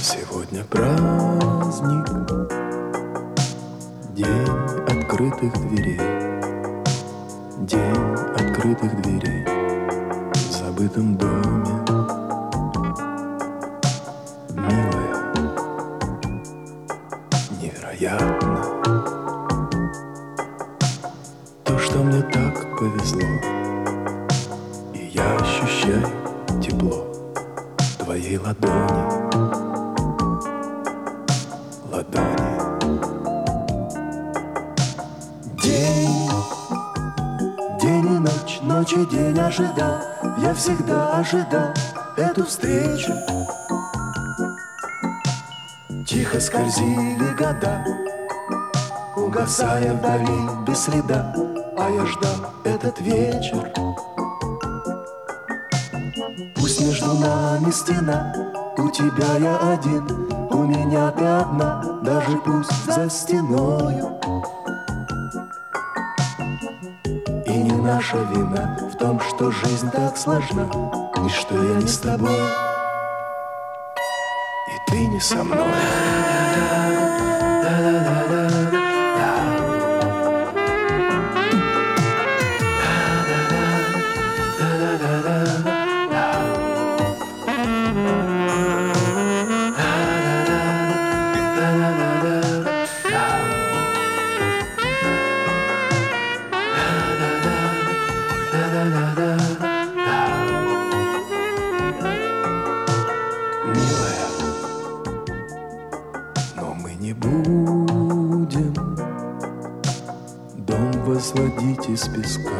Сегодня праздник, день открытых дверей, день открытых дверей в забытом доме. Милая, невероятно то, что мне так повезло, и я ощущаю тепло твоей ладони. День и ночь, ночь и день ожидал, я всегда ожидал эту встречу. Тихо скользили года, угасая вдали без следа, а я ждал этот вечер. Пусть между нами стена, у тебя я один, у меня ты одна, даже пусть за стеною. И не наша вина в том, что жизнь так сложна, и что я не с тобой, и ты не со мной. Милая, но мы не будем дом возводить из песка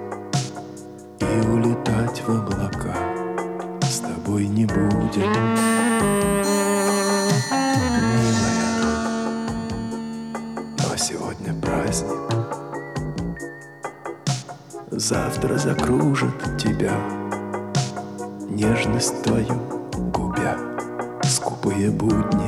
и улетать в облака. С тобой не будем, милая, но сегодня праздник. Завтра закружит тебя нежность твою, губя скупые будни.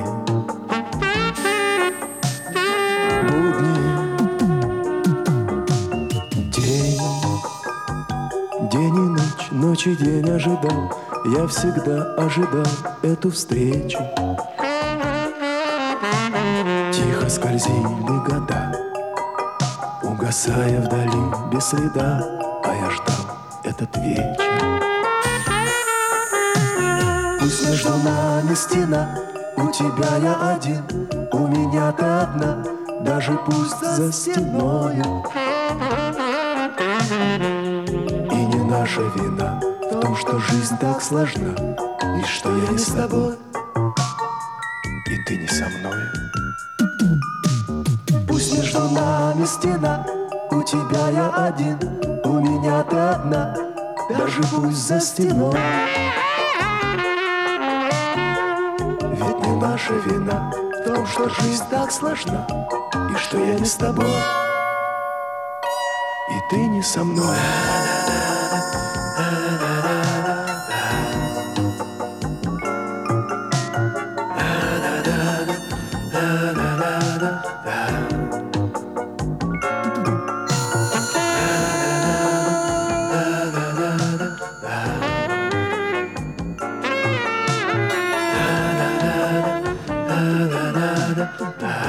День и ночь, ночь и день ожидал, я всегда ожидал эту встречу. Тихо скользили года, угасая вдали без следа, а я ждал этот вечер. Пусть между нами стена, у тебя я один, у меня ты одна, даже пусть за стеною. И не наша вина в том, что жизнь так сложна, и что я не с тобой, и ты не со мной. Пусть между нами стена, у тебя я один, у меня ты одна, даже пусть за стеной. Ведь не наша вина в том, что жизнь так сложна, и что я не с тобой, и ты не со мной. Da